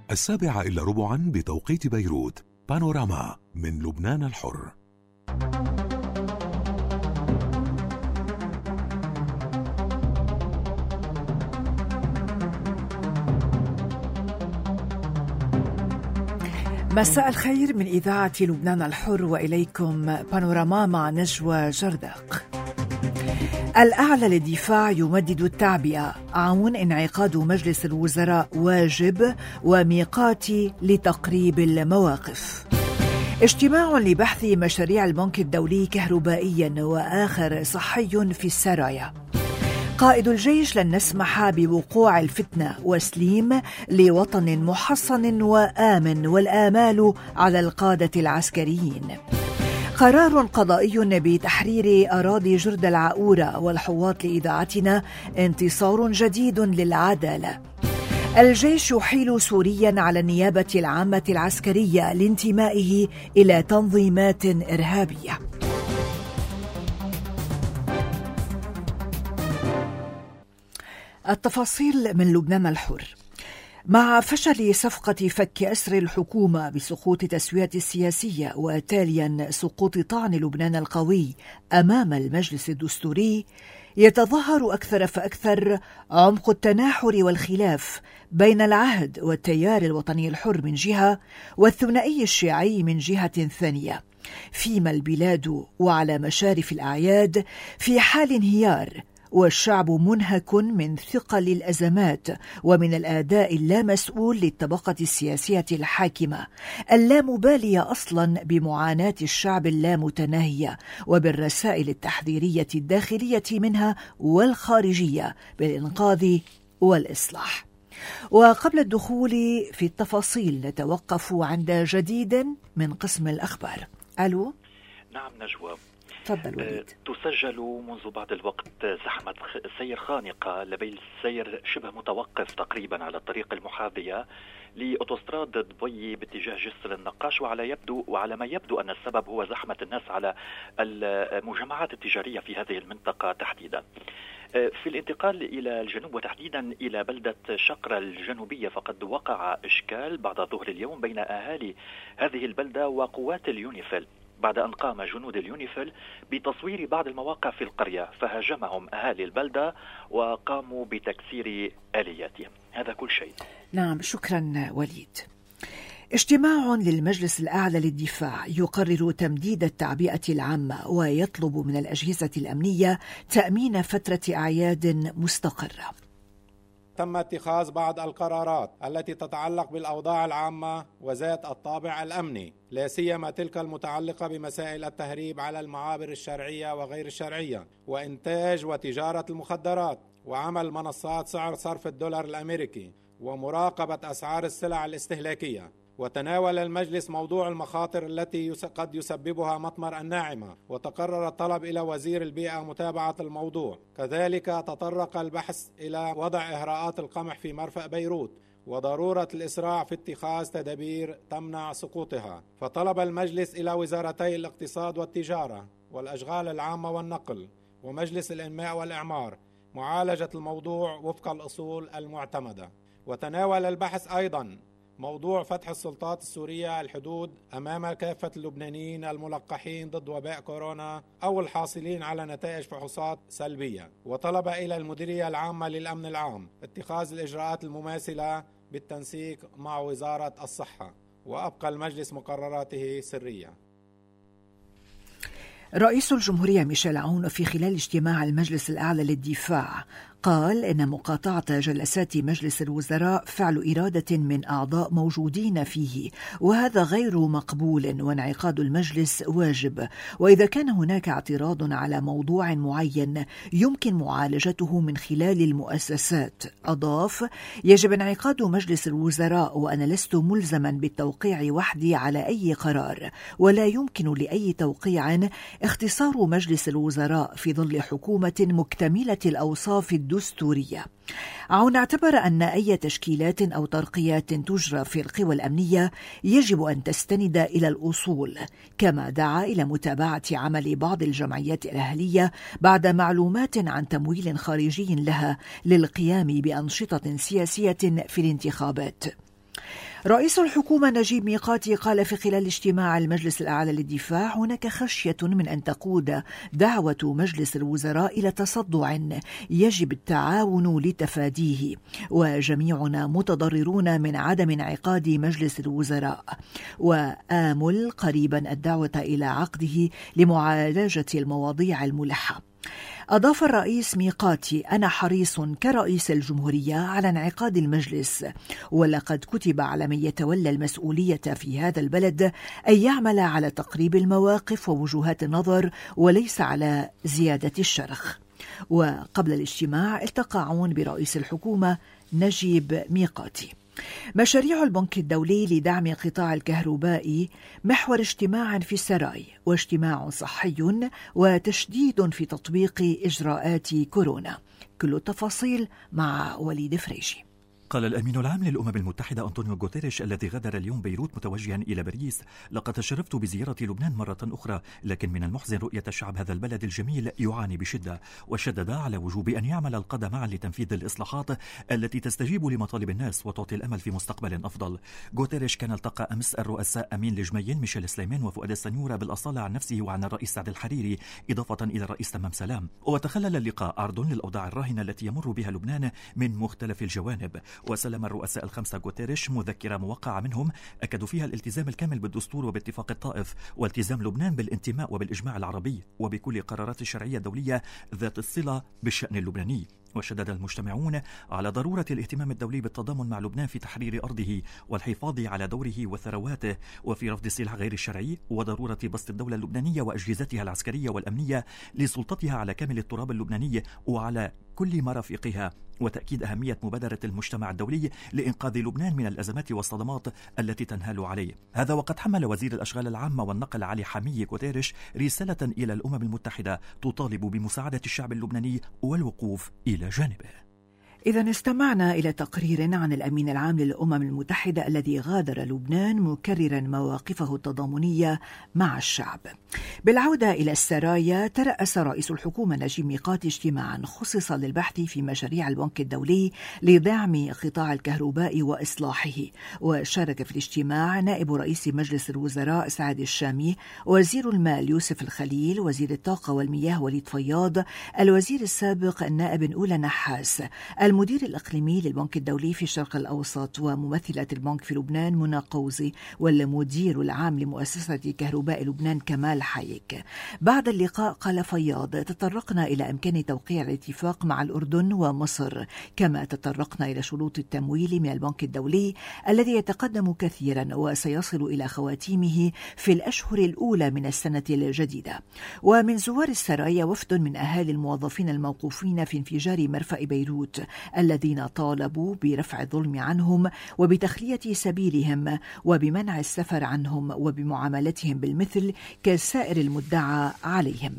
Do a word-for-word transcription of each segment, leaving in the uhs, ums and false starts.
السابعة إلا ربعا بتوقيت بيروت. بانوراما من لبنان الحر. مساء الخير من إذاعة لبنان الحر، وإليكم بانوراما مع نجوى جردق. الأعلى للدفاع يمدد التعبئة، عون انعقاد مجلس الوزراء واجب وميقات لتقريب المواقف. اجتماع لبحث مشاريع البنك الدولي كهربائيا وآخر صحي في السرايا. قائد الجيش لن نسمح بوقوع الفتنة، وسليم لوطن محصن وآمن، والآمال على القادة العسكريين. قرار قضائي بتحرير أراضي جرد العاؤورة والحواط لإذاعتنا، انتصار جديد للعدالة. الجيش يحيل سوريا على النيابة العامة العسكرية لانتمائه إلى تنظيمات إرهابية. التفاصيل من لبنان الحر. مع فشل صفقة فك أسر الحكومة بسقوط التسوية السياسية وتاليا سقوط طعن لبنان القوي أمام المجلس الدستوري، يتظاهر أكثر فأكثر عمق التناحر والخلاف بين العهد والتيار الوطني الحر من جهة، والثنائي الشيعي من جهة ثانية، فيما البلاد وعلى مشارف الأعياد في حال انهيار، والشعب منهك من ثقل الأزمات ومن الأداء اللامسؤول للطبقة السياسية الحاكمة اللامبالية أصلا بمعاناة الشعب اللامتناهية، وبالرسائل التحذيرية الداخلية منها والخارجية بالإنقاذ والإصلاح. وقبل الدخول في التفاصيل نتوقف عند جديد من قسم الأخبار. ألو. نعم نجوى. تفضل وليد. تسجل منذ بعض الوقت زحمة سير خانقة لبيل السير شبه متوقف تقريبا على الطريق المحاذية لأوتوستراد دبي باتجاه جسر النقاش، وعلى يبدو وعلى ما يبدو أن السبب هو زحمة الناس على المجمعات التجارية في هذه المنطقة تحديدا. في الانتقال إلى الجنوب وتحديدا إلى بلدة شقرة الجنوبية، فقد وقع إشكال بعد ظهر اليوم بين أهالي هذه البلدة وقوات اليونيفيل بعد أن قام جنود اليونيفيل بتصوير بعض المواقع في القرية، فهاجمهم أهالي البلدة وقاموا بتكسير آلياتهم. هذا كل شيء. نعم، شكرا وليد. اجتماع للمجلس الأعلى للدفاع يقرر تمديد التعبئة العامة، ويطلب من الأجهزة الأمنية تأمين فترة أعياد مستقرة. تم اتخاذ بعض القرارات التي تتعلق بالأوضاع العامة وذات الطابع الأمني، لا سيما تلك المتعلقة بمسائل التهريب على المعابر الشرعية وغير الشرعية، وإنتاج وتجارة المخدرات، وعمل منصات سعر صرف الدولار الأمريكي، ومراقبة أسعار السلع الاستهلاكية. وتناول المجلس موضوع المخاطر التي قد يسببها مطمر الناعمة، وتقرر الطلب إلى وزير البيئة متابعة الموضوع. كذلك تطرق البحث إلى وضع إهراءات القمح في مرفأ بيروت، وضرورة الإسراع في اتخاذ تدابير تمنع سقوطها. فطلب المجلس إلى وزارتي الاقتصاد والتجارة والأشغال العامة والنقل ومجلس الإنماء والإعمار معالجة الموضوع وفق الأصول المعتمدة. وتناول البحث أيضا موضوع فتح السلطات السورية الحدود أمام كافة اللبنانيين الملقحين ضد وباء كورونا أو الحاصلين على نتائج فحوصات سلبية، وطلب إلى المديرية العامة للأمن العام اتخاذ الإجراءات المماثلة بالتنسيق مع وزارة الصحة، وأبقى المجلس مقرراته سرية. رئيس الجمهورية ميشيل عون في خلال اجتماع المجلس الأعلى للدفاع قال إن مقاطعة جلسات مجلس الوزراء فعل إرادة من أعضاء موجودين فيه، وهذا غير مقبول، وانعقاد المجلس واجب، وإذا كان هناك اعتراض على موضوع معين يمكن معالجته من خلال المؤسسات. أضاف: يجب انعقاد مجلس الوزراء، وأنا لست ملزما بالتوقيع وحدي على أي قرار، ولا يمكن لأي توقيع اختصار مجلس الوزراء في ظل حكومة مكتملة الأوصاف الدستورية. عون اعتبر أن أي تشكيلات أو ترقيات تجرى في القوى الأمنية يجب أن تستند إلى الأصول، كما دعا إلى متابعة عمل بعض الجمعيات الأهلية بعد معلومات عن تمويل خارجي لها للقيام بأنشطة سياسية في الانتخابات. رئيس الحكومة نجيب ميقاتي قال في خلال اجتماع المجلس الأعلى للدفاع: هناك خشية من أن تقود دعوة مجلس الوزراء إلى تصدع يجب التعاون لتفاديه، وجميعنا متضررون من عدم انعقاد مجلس الوزراء، وآمل قريبا الدعوة إلى عقده لمعالجة المواضيع الملحة. أضاف الرئيس ميقاتي: أنا حريص كرئيس الجمهورية على انعقاد المجلس، ولقد كتب على من يتولى المسؤولية في هذا البلد أن يعمل على تقريب المواقف ووجهات النظر وليس على زيادة الشرخ. وقبل الاجتماع التقى عون برئيس الحكومة نجيب ميقاتي. مشاريع البنك الدولي لدعم قطاع الكهرباء محور اجتماع في السراي، واجتماع صحي وتشديد في تطبيق إجراءات كورونا. كل التفاصيل مع وليد فريجي. قال الأمين العام للأمم المتحدة أنطونيو غوتيريش الذي غادر اليوم بيروت متوجها إلى باريس: لقد تشرفت بزيارة لبنان مرة أخرى، لكن من المحزن رؤية الشعب هذا البلد الجميل يعاني بشدة. وشدد على وجوب أن يعمل القادة معا لتنفيذ الإصلاحات التي تستجيب لمطالب الناس وتعطي الأمل في مستقبل أفضل. غوتيريش كان التقى أمس الرؤساء أمين لجميل ميشيل سليمان وفؤاد السنيورة بالأصالة عن نفسه وعن الرئيس سعد الحريري، إضافة إلى الرئيس تمام سلام. وتخلل اللقاء عرض للأوضاع الراهنة التي يمر بها لبنان من مختلف الجوانب. وسلم الرؤساء الخمسة غوتيريش مذكرة موقعة منهم أكدوا فيها الالتزام الكامل بالدستور وباتفاق الطائف، والتزام لبنان بالانتماء وبالإجماع العربي وبكل قرارات الشرعية الدولية ذات الصلة بالشأن اللبناني. وشدد المجتمعون على ضرورة الاهتمام الدولي بالتضامن مع لبنان في تحرير أرضه والحفاظ على دوره وثرواته وفي رفض السلاح غير الشرعي، وضرورة بسط الدولة اللبنانية وأجهزتها العسكرية والأمنية لسلطتها على كامل التراب اللبناني وعلى كل مرافقها، وتأكيد أهمية مبادرة المجتمع الدولي لإنقاذ لبنان من الأزمات والصدمات التي تنهال عليه. هذا وقد حمل وزير الأشغال العامة والنقل علي حمية غوتيريش رسالة إلى الأمم المتحدة تطالب بمساعدة الشعب اللبناني والوقوف إلى جانبه. إذا استمعنا إلى تقرير عن الأمين العام للأمم المتحدة الذي غادر لبنان مكررا مواقفه التضامنية مع الشعب. بالعودة إلى السرايا، ترأس رئيس الحكومة نجيب ميقاتي اجتماعا خصص للبحث في مشاريع البنك الدولي لدعم قطاع الكهرباء وإصلاحه، وشارك في الاجتماع نائب رئيس مجلس الوزراء سعد الشامي، وزير المال يوسف الخليل، وزير الطاقة والمياه وليد فياض، الوزير السابق النائب أولى نحاس، المدير الإقليمي للبنك الدولي في الشرق الأوسط وممثلة البنك في لبنان منى قوزي، والمدير العام لمؤسسة كهرباء لبنان كمال حايك. بعد اللقاء قال فياض: تطرقنا إلى إمكان توقيع الاتفاق مع الأردن ومصر، كما تطرقنا إلى شروط التمويل من البنك الدولي الذي يتقدم كثيرا وسيصل إلى خواتيمه في الأشهر الأولى من السنة الجديدة. ومن زوار السرايا وفد من أهالي الموظفين الموقوفين في انفجار مرفأ بيروت الذين طالبوا برفع الظلم عنهم وبتخلية سبيلهم وبمنع السفر عنهم وبمعاملتهم بالمثل كسائر المدعى عليهم.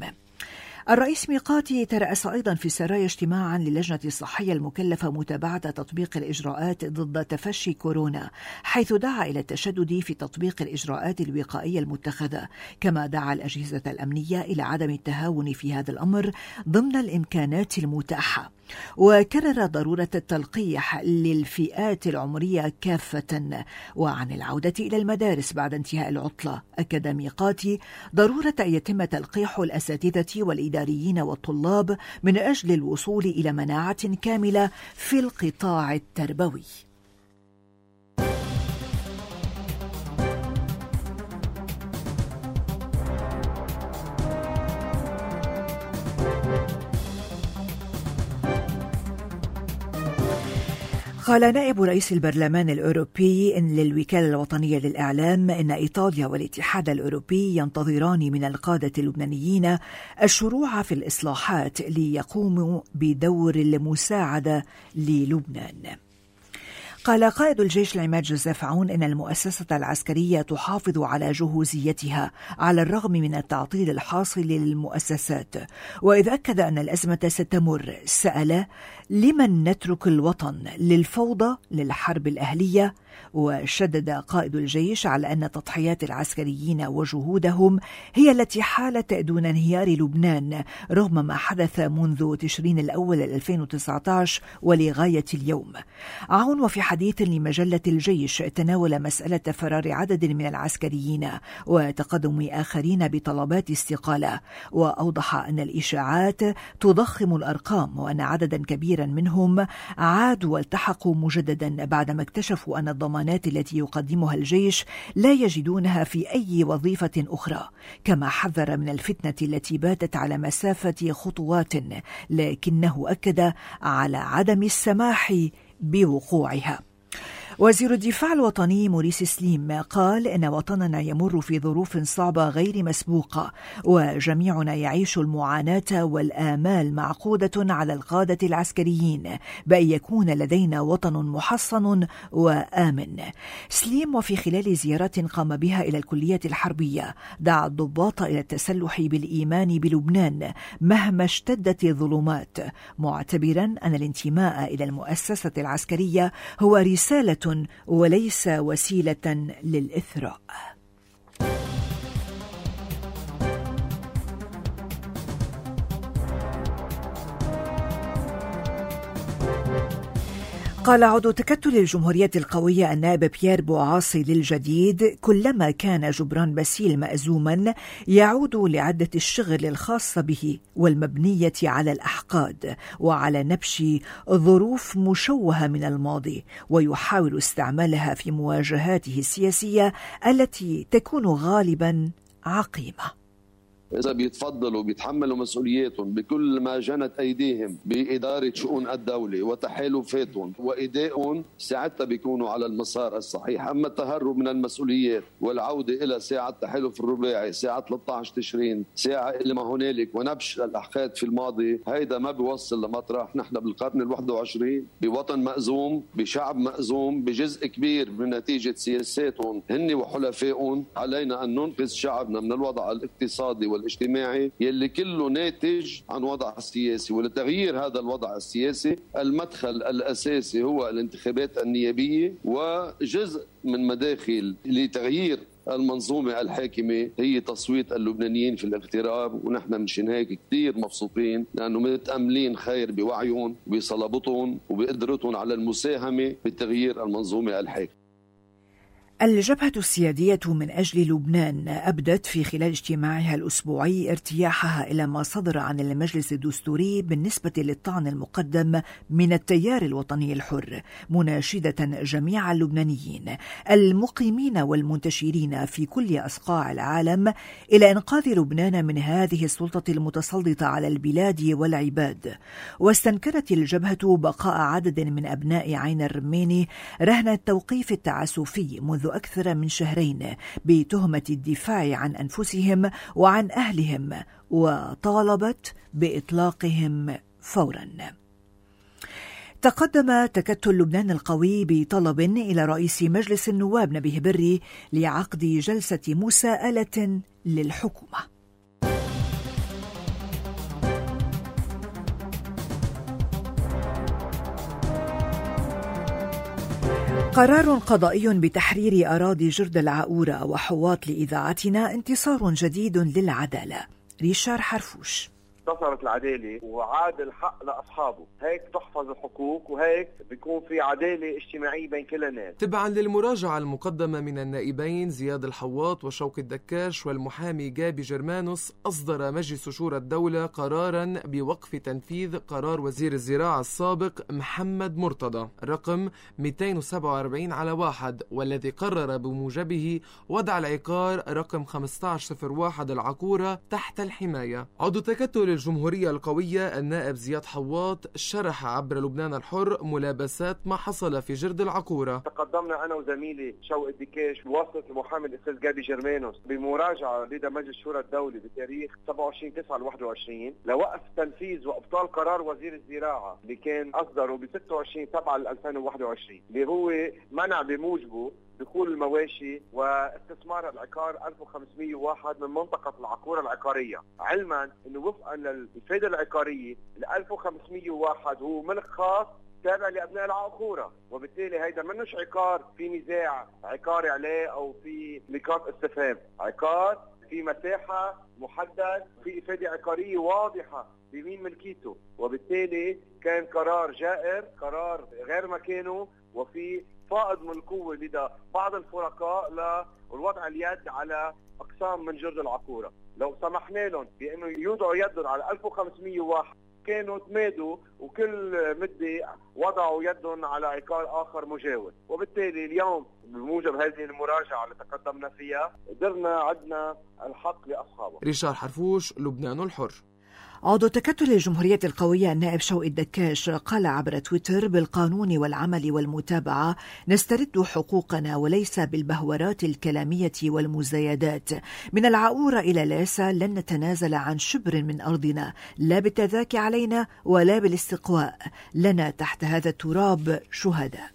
الرئيس ميقاتي ترأس أيضا في السرايا اجتماعا للجنة الصحية المكلفة متابعة تطبيق الإجراءات ضد تفشي كورونا، حيث دعا إلى التشدد في تطبيق الإجراءات الوقائية المتخذة، كما دعا الأجهزة الأمنية إلى عدم التهاون في هذا الأمر ضمن الإمكانات المتاحة. وكرر ضرورة التلقيح للفئات العمرية كافة. وعن العودة إلى المدارس بعد انتهاء العطلة، أكد ميقاتي ضرورة أن يتم تلقيح الأساتذة والإداريين والطلاب من أجل الوصول إلى مناعة كاملة في القطاع التربوي. قال نائب رئيس البرلمان الأوروبي إن للوكالة الوطنية للإعلام إن إيطاليا والاتحاد الأوروبي ينتظران من القادة اللبنانيين الشروع في الإصلاحات ليقوموا بدور المساعدة للبنان. قال قائد الجيش العماد جوزيف عون إن المؤسسة العسكرية تحافظ على جهوزيتها على الرغم من التعطيل الحاصل للمؤسسات. وإذا أكد أن الأزمة ستمر، سأل: لمن نترك الوطن؟ للفوضى؟ للحرب الأهلية؟ وشدد قائد الجيش على أن تضحيات العسكريين وجهودهم هي التي حالت دون انهيار لبنان رغم ما حدث منذ تشرين الأول ألفين وتسعة عشر ولغاية اليوم. عون وفي حديث لمجلة الجيش تناول مسألة فرار عدد من العسكريين وتقدم آخرين بطلبات استقالة، وأوضح أن الإشاعات تضخم الأرقام وأن عددا كبيرا منهم عادوا والتحقوا مجددا بعدما اكتشفوا أن الضمانات التي يقدمها الجيش لا يجدونها في أي وظيفة أخرى، كما حذر من الفتنة التي باتت على مسافة خطوات لكنه أكد على عدم السماح بوقوعها. وزير الدفاع الوطني موريس سليم قال إن وطننا يمر في ظروف صعبة غير مسبوقة، وجميعنا يعيش المعاناة والآمال معقودة على القادة العسكريين بأن يكون لدينا وطن محصن وآمن. سليم وفي خلال زيارة قام بها إلى الكلية الحربية دعا الضباط إلى التسلح بالإيمان بلبنان مهما اشتدت الظلمات، معتبرا أن الانتماء إلى المؤسسة العسكرية هو رسالة وليس وسيلة للإثراء. قال عضو تكتل الجمهورية القوية النائب بيير بوعاصي للجديد: كلما كان جبران باسيل مأزوما يعود لعدة الشغل الخاصة به والمبنية على الأحقاد وعلى نبش ظروف مشوهة من الماضي، ويحاول استعمالها في مواجهاته السياسية التي تكون غالبا عقيمة. إذا بيتفضلوا بيتحملوا مسؤولياتهم بكل ما جنت أيديهم بإدارة شؤون الدولة وتحالفاتهم وإدائهم، ساعتها بيكونوا على المسار الصحيح. أما التهرب من المسؤوليات والعودة إلى ساعة التحالف الرباعي، ساعة ثلاثة عشر تشرين، ساعة إلى ما هنالك، ونبش الأحقاد في الماضي، هيدا ما بيوصل لمطرح. نحن بالقرن الواحد وعشرين بوطن مأزوم، بشعب مأزوم، بجزء كبير من نتيجة سياساتهم هن وحلفائهم. علينا أن ننقذ شعبنا من الوضع الاقتصادي والاجتماعي يلي كله ناتج عن وضع السياسي، ولتغيير هذا الوضع السياسي المدخل الأساسي هو الانتخابات النيابية، وجزء من مداخل لتغيير المنظومة الحاكمة هي تصويت اللبنانيين في الاغتراب. ونحن منشان هيك كتير مبسوطين لأنه متأملين خير بوعيهم وبصلابتهم وبقدرتهم على المساهمة بتغيير المنظومة الحاكمة. الجبهة السيادية من أجل لبنان أبدت في خلال اجتماعها الأسبوعي ارتياحها إلى ما صدر عن المجلس الدستوري بالنسبة للطعن المقدم من التيار الوطني الحر، مناشدة جميع اللبنانيين المقيمين والمنتشرين في كل أصقاع العالم إلى إنقاذ لبنان من هذه السلطة المتسلطة على البلاد والعباد. واستنكرت الجبهة بقاء عدد من أبناء عين الرماني رهن التوقيف التعسفي منذ أكثر من شهرين بتهمة الدفاع عن أنفسهم وعن أهلهم، وطالبت بإطلاقهم فورا. تقدم تكتل لبنان القوي بطلب إلى رئيس مجلس النواب نبيه بري لعقد جلسة مساءلة للحكومة. قرار قضائي بتحرير أراضي جرد العاورة وحواط لإذاعتنا انتصار جديد للعدالة. ريشار حرفوش. انتصرت العدالة وعاد الحق لأصحابه، هيك تحفظ الحقوق وهيك بيكون في عدالة اجتماعية بين كل الناس. تبعا للمراجعة المقدمة من النائبين زياد الحواط وشوق الدكاش والمحامي جابي جرمانوس، أصدر مجلس شورى الدولة قرارا بوقف تنفيذ قرار وزير الزراعة السابق محمد مرتضى رقم مئتين وسبعة وأربعين على واحد، والذي قرر بموجبه وضع العقار رقم خمسة عشر صفر واحد العقورة تحت الحماية. عضو تكتل الجمهورية القوية النائب زياد حواط شرح عبر لبنان الحر ملابسات ما حصل في جرد العقورة. تقدمنا أنا وزميلي شوق الدكاش بواسطة المحامي الأستاذ جابي جرمانوس بمراجعة لدى مجلس شورى الدولة بتاريخ سبعة وعشرين تسعة واحد وعشرين لوقف تنفيذ وإبطال قرار وزير الزراعة اللي كان أصدره ب ستة وعشرين سبعة ألفين وواحد وعشرين، اللي هو منع بموجبه دخول المواشي واستثمار العقار ألف وخمسمئة وواحد من منطقة العقورة العقارية، علما أنه وفقا للإفادة العقارية ال ألف وخمسمئة وواحد هو ملك خاص تابع لأبناء العقورة، وبالتالي هيدا منوش عقار في نزاع عقاري عليه أو في نقاط استفهام، عقار في مساحة محدد، في إفادة عقارية واضحة بمين ملكيته، وبالتالي كان قرار جائر، قرار غير مكانه، وفي فائض من القوة لدى بعض الفرقاء للوضع اليد على أقسام من جرد العقورة. لو سمحنا لهم بأنه يوضعوا يدهم على ألف وخمسمية واحد كانوا تمادوا وكل مدة وضعوا يدهم على عقار آخر مجاور، وبالتالي اليوم بموجب هذه المراجعة اللي تقدمنا فيها قدرنا عدنا الحق لأصحابه. ريشار حرفوش، لبنان الحر. عضو تكتل الجمهورية القوية النائب شوقي الدكاش قال عبر تويتر: بالقانون والعمل والمتابعة نسترد حقوقنا وليس بالبهورات الكلامية والمزايدات. من العقورة إلى لاسا لن نتنازل عن شبر من أرضنا، لا بالتذاكي علينا ولا بالاستقواء، لنا تحت هذا التراب شهداء.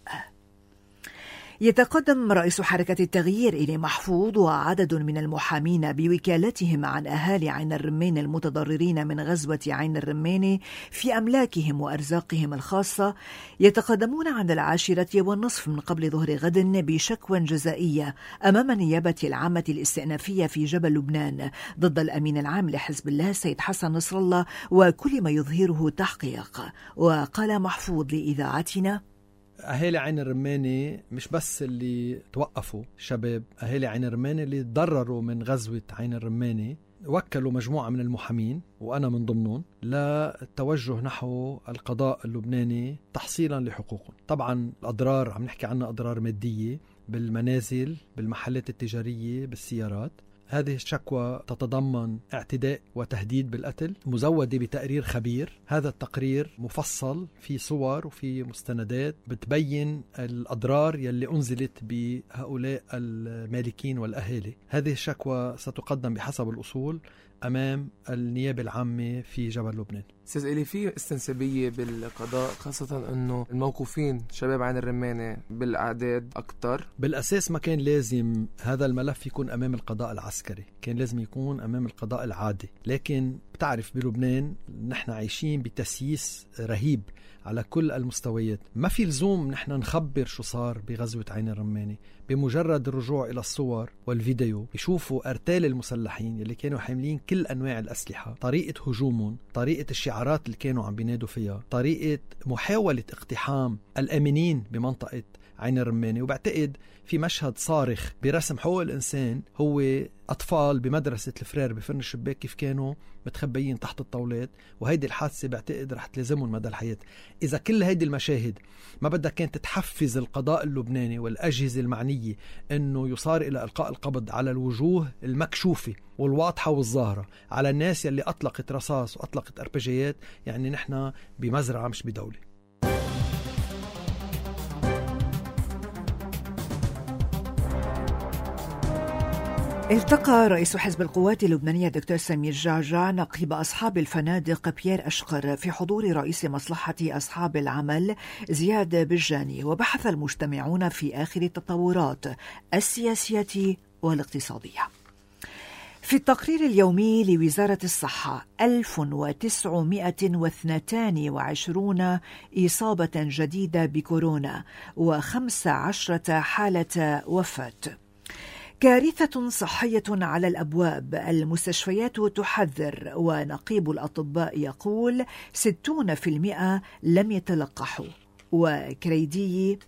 يتقدم رئيس حركة التغيير إلي محفوظ وعدد من المحامين بوكالتهم عن أهالي عين الرمان المتضررين من غزوة عين الرمان في أملاكهم وأرزاقهم الخاصة، يتقدمون عند العاشرة والنصف من قبل ظهر غد بشكوى جزائية أمام النيابة العامة الاستئنافية في جبل لبنان ضد الأمين العام لحزب الله السيد حسن نصر الله وكل ما يظهره تحقيق. وقال محفوظ لإذاعتنا: أهالي عين الرماني مش بس اللي توقفوا شباب، أهالي عين الرماني اللي تضرروا من غزوة عين الرماني وكلوا مجموعة من المحامين وأنا من ضمنهم للتوجه نحو القضاء اللبناني تحصيلا لحقوقهم. طبعا الأضرار عم نحكي عنها أضرار مادية بالمنازل، بالمحلات التجارية، بالسيارات. هذه الشكوى تتضمن اعتداء وتهديد بالقتل مزودة بتقرير خبير. هذا التقرير مفصل في صور وفي مستندات بتبين الأضرار يلي أنزلت بهؤلاء المالكين والأهالي. هذه الشكوى ستقدم بحسب الأصول أمام النيابة العامة في جبل لبنان. أستاذ إلي، في استنسابية بالقضاء خاصة أنه الموقوفين شباب عين الرمانة بالأعداد أكتر؟ بالأساس ما كان لازم هذا الملف يكون أمام القضاء العسكري، كان لازم يكون أمام القضاء العادي. لكن بتعرف بلبنان نحن عايشين بتسييس رهيب على كل المستويات. ما في لزوم نحن نخبر شو صار بغزوة عين الرماني. بمجرد الرجوع إلى الصور والفيديو يشوفوا أرتال المسلحين اللي كانوا حاملين كل أنواع الأسلحة، طريقة هجومهم، طريقة الشعارات اللي كانوا عم بينادوا فيها، طريقة محاولة اقتحام الآمنين بمنطقة عين الرماني. وبعتقد في مشهد صارخ برسم حقوق الإنسان هو أطفال بمدرسة الفرير بفرن الشباك كيف كانوا متخبيين تحت الطاولات، وهيدي الحادثة بعتقد رح تلزمهم مدى الحياة. إذا كل هيدي المشاهد ما بدها كانت تحفز القضاء اللبناني والأجهزة المعنية أنه يصار إلى إلقاء القبض على الوجوه المكشوفة والواضحة والظاهرة، على الناس يلي أطلقت رصاص وأطلقت أربجيات، يعني نحن بمزرعة مش بدولة. التقى رئيس حزب القوات اللبنانية دكتور سمير جعجع نقيب أصحاب الفنادق بيير أشقر في حضور رئيس مصلحة أصحاب العمل زياد بجاني، وبحث المجتمعون في آخر التطورات السياسية والاقتصادية. في التقرير اليومي لوزارة الصحة ألف وتسعمائة واثنين وعشرين إصابة جديدة بكورونا وخمس عشرة حالة وفاة. كارثة صحية على الأبواب، المستشفيات تحذر، ونقيب الأطباء يقول ستون بالمئة لم يتلقحوا. وكريدي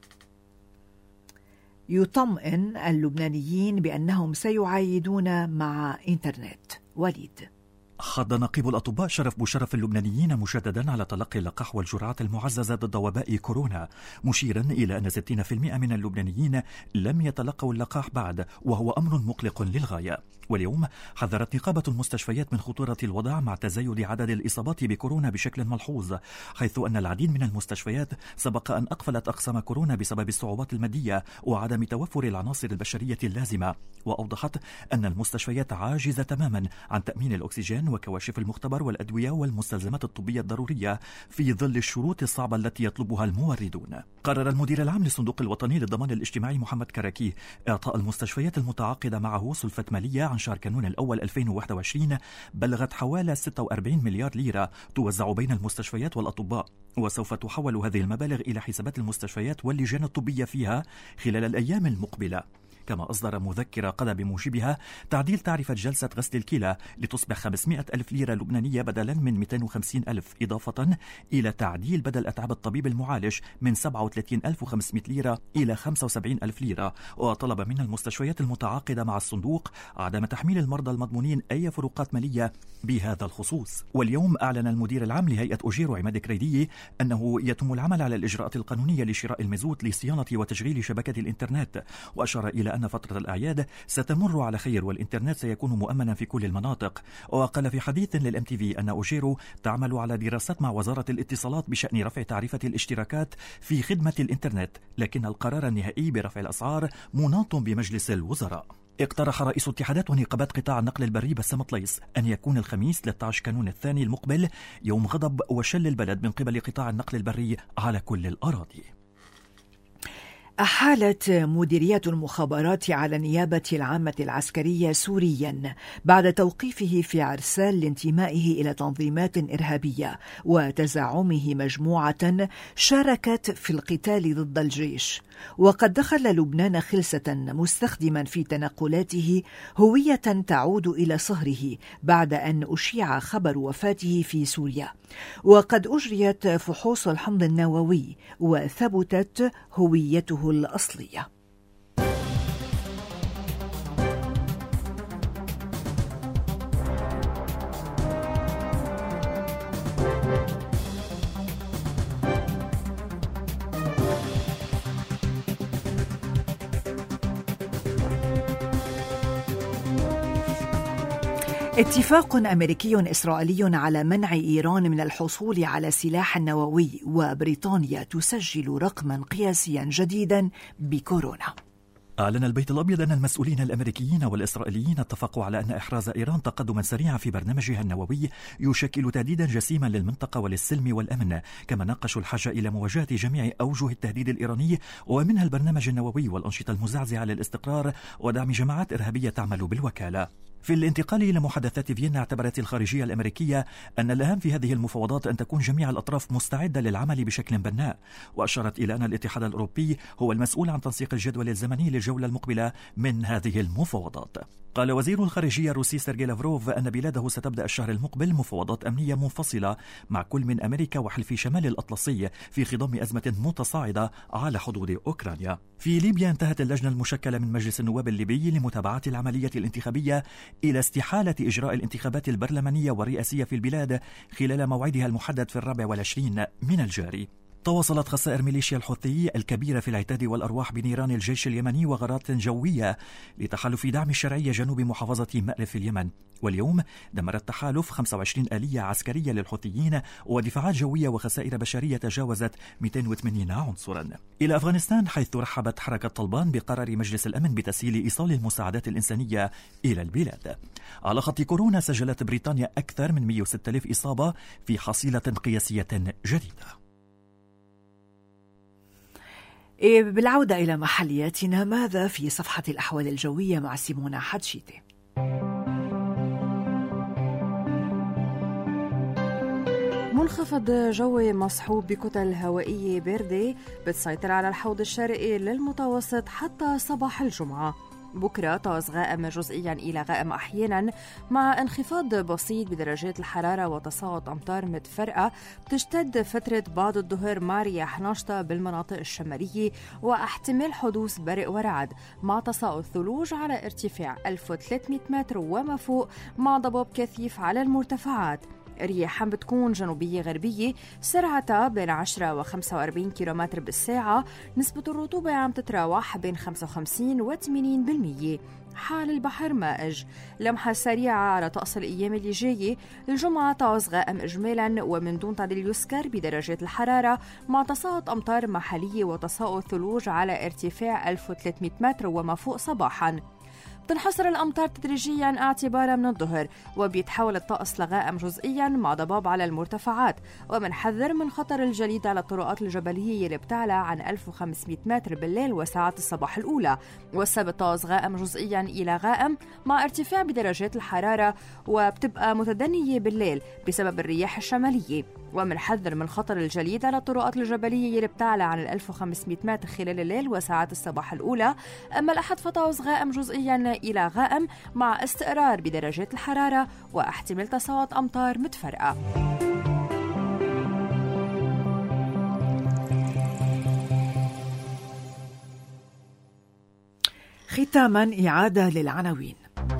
يطمئن اللبنانيين بأنهم سيعايدون مع إنترنت. وليد. خض نقيب الأطباء شرف بشرف اللبنانيين مجددا على تلقي اللقاح والجرعات المعززة ضد وباء كورونا، مشيرا إلى أن ستين بالمئة من اللبنانيين لم يتلقوا اللقاح بعد، وهو أمر مقلق للغاية. واليوم حذرت نقابة المستشفيات من خطورة الوضع مع تزايد عدد الإصابات بكورونا بشكل ملحوظ، حيث أن العديد من المستشفيات سبق أن أقفلت أقسام كورونا بسبب الصعوبات المادية وعدم توفر العناصر البشرية اللازمة. وأوضحت أن المستشفيات عاجزة تماما عن تأمين الأكسجين الأكسجين وكواشف المختبر والأدوية والمستلزمات الطبية الضرورية في ظل الشروط الصعبة التي يطلبها الموردون. قرر المدير العام للصندوق الوطني للضمان الاجتماعي محمد كراكي إعطاء المستشفيات المتعاقدة معه سلفة مالية عن شهر كانون الأول ألفين وواحد وعشرين بلغت حوالي ستة وأربعين مليار ليرة توزع بين المستشفيات والأطباء، وسوف تحول هذه المبالغ إلى حسابات المستشفيات واللجان الطبية فيها خلال الأيام المقبلة. كما أصدر مذكرة قضى بموجبها تعديل تعرفة جلسة غسل الكلى لتصبح خمسمائة ألف ليرة لبنانية بدلا من مئتين وخمسين ألف، إضافة إلى تعديل بدل أتعاب الطبيب المعالج من سبعة وثلاثين ألف وخمسمائة ليرة إلى خمسة وسبعين ألف ليرة. وطلب من المستشفيات المتعاقدة مع الصندوق عدم تحميل المرضى المضمونين أي فروقات مالية بهذا الخصوص. واليوم أعلن المدير العام لهيئة أوجيرو عماد كريدي أنه يتم العمل على الإجراءات القانونية لشراء المازوت لصيانة وتشغيل شبكة الإنترنت، وأشار إلى أن فترة الأعياد ستمر على خير والإنترنت سيكون مؤمنا في كل المناطق. وقال في حديث للإم تي في أن أوجيرو تعمل على دراسات مع وزارة الاتصالات بشأن رفع تعرفة الاشتراكات في خدمة الإنترنت، لكن القرار النهائي برفع الأسعار مناط بمجلس الوزراء. اقترح رئيس اتحادات ونقابات قطاع النقل البري بسام طليس أن يكون الخميس ثلاثة عشر كانون الثاني المقبل يوم غضب وشل البلد من قبل قطاع النقل البري على كل الأراضي. أحالت مديرية المخابرات على النيابة العامة العسكرية سوريا بعد توقيفه في عرسال لانتمائه إلى تنظيمات إرهابية وتزعمه مجموعة شاركت في القتال ضد الجيش. وقد دخل لبنان خلسة مستخدما في تنقلاته هوية تعود إلى صهره بعد أن أشيع خبر وفاته في سوريا. وقد أجريت فحوص الحمض النووي وثبتت هويته الأصلية. اتفاق أمريكي إسرائيلي على منع إيران من الحصول على سلاح نووي، وبريطانيا تسجل رقما قياسيا جديدا بكورونا. أعلن البيت الأبيض أن المسؤولين الأمريكيين والإسرائيليين اتفقوا على أن إحراز إيران تقدما سريعا في برنامجها النووي يشكل تهديدا جسيما للمنطقة وللسلم والأمن، كما ناقشوا الحاجة إلى مواجهة جميع أوجه التهديد الإيراني ومنها البرنامج النووي والأنشطة المزعزعة للاستقرار ودعم جماعات إرهابية تعمل بالوكالة. في الانتقال إلى محادثات فيينا، اعتبرت الخارجية الأمريكية أن الأهم في هذه المفاوضات أن تكون جميع الأطراف مستعدة للعمل بشكل بناء، وأشارت إلى أن الاتحاد الأوروبي هو المسؤول عن تنسيق الجدول الزمني للجولة المقبلة من هذه المفاوضات. قال وزير الخارجية الروسي سيرجي لافروف أن بلاده ستبدأ الشهر المقبل مفاوضات أمنية منفصلة مع كل من أمريكا وحلف شمال الأطلسي في خضم أزمة متصاعدة على حدود أوكرانيا. في ليبيا انتهت اللجنة المشكلة من مجلس النواب الليبي لمتابعة العملية الانتخابية إلى استحالة إجراء الانتخابات البرلمانية والرئاسية في البلاد خلال موعدها المحدد في الرابع والعشرين من الجاري. تواصلت خسائر ميليشيا الحوثي الكبيرة في العتاد والأرواح بنيران الجيش اليمني وغارات جوية لتحالف دعم الشرعية جنوب محافظة مأرب في اليمن. واليوم دمر التحالف خمسة وعشرين آلية عسكرية للحوثيين ودفاعات جوية وخسائر بشرية تجاوزت مئتين وثمانين عنصرا. إلى أفغانستان، حيث رحبت حركة طالبان بقرار مجلس الأمن بتسهيل إيصال المساعدات الإنسانية إلى البلاد. على خط كورونا، سجلت بريطانيا أكثر من مئة وستة آلاف إصابة في حصيلة قياسية جديدة. بالعودة إلى محلياتنا، ماذا في صفحة الأحوال الجوية مع سيمونا حدشيتي؟ منخفض جوي مصحوب بكتل هوائية باردة بتسيطر على الحوض الشرقي للمتوسط حتى صباح الجمعة. بكرة طقس غائم جزئيا إلى غائم أحيانا مع انخفاض بسيط بدرجات الحرارة وتساقط أمطار متفرقة. بتشتد فترة بعد الظهر مع رياح نشطة بالمناطق الشمالية واحتمال حدوث برق ورعد مع تساقط ثلوج على ارتفاع ألف وثلاثمئة متر وما فوق مع ضباب كثيف على المرتفعات. رياح بتكون جنوبية غربية سرعتها بين عشرة وخمسة وأربعين كيلومتر بالساعة. نسبة الرطوبة عم تتراوح بين خمسة وخمسين وثمانين بالمية. حال البحر مائج. لمحة سريعة على طقس الأيام اللي جاية. الجمعة طقس غائم إجمالا ومن دون تعديل يسكر بدرجات الحرارة مع تساقط أمطار محلية وتساقط ثلوج على ارتفاع ألف وثلاثمئة متر وما فوق صباحا. بتنحصر الأمطار تدريجيا اعتبارا من الظهر، وبيتحول الطقس لغائم جزئيا مع ضباب على المرتفعات، ومنحذر من خطر الجليد على الطرقات الجبلية اللي بتعلى عن ألف وخمسمائة متر بالليل وساعات الصباح الأولى. والسبت طقس غائم جزئيا إلى غائم مع ارتفاع بدرجات الحرارة، وبتبقى متدنية بالليل بسبب الرياح الشمالية. ومنحذر من خطر الجليد على الطرقات الجبلية اللي بتعلى عن ألف وخمسمائة متر خلال الليل وساعات الصباح الأولى. أما الأحد فطقس غائم جزئيا إلى غائم مع استقرار بدرجات الحرارة واحتمال تساقط أمطار متفرقة. ختاما إعادة للعناوين.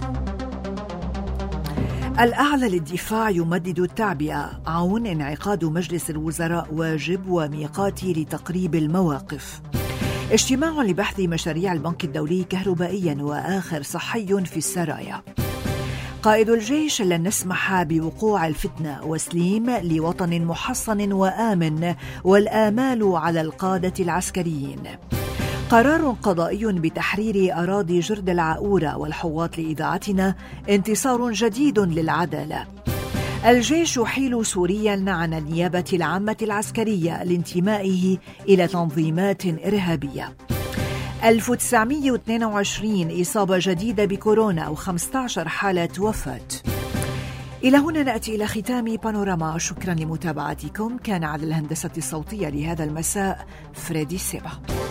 الأعلى للدفاع يمدد التعبئة، عون انعقاد مجلس الوزراء واجب وميقاتي لتقريب المواقف. اجتماع لبحث مشاريع البنك الدولي كهربائيا وآخر صحي في السرايا. قائد الجيش: لن نسمح بوقوع الفتنة، وسليم لوطن محصن وآمن، والآمال على القادة العسكريين. قرار قضائي بتحرير أراضي جرد العاؤورة والحواط لإذاعتنا، انتصار جديد للعدالة. الجيش يحيل سوريا عن النيابة العامة العسكرية لانتمائه إلى تنظيمات إرهابية. ألف وتسعمائة واثنين وعشرين إصابة جديدة بكورونا وخمسة عشر حالة وفاة. إلى هنا نأتي إلى ختام بانوراما. شكرا لمتابعتكم. كان على الهندسة الصوتية لهذا المساء فريدي سيبا.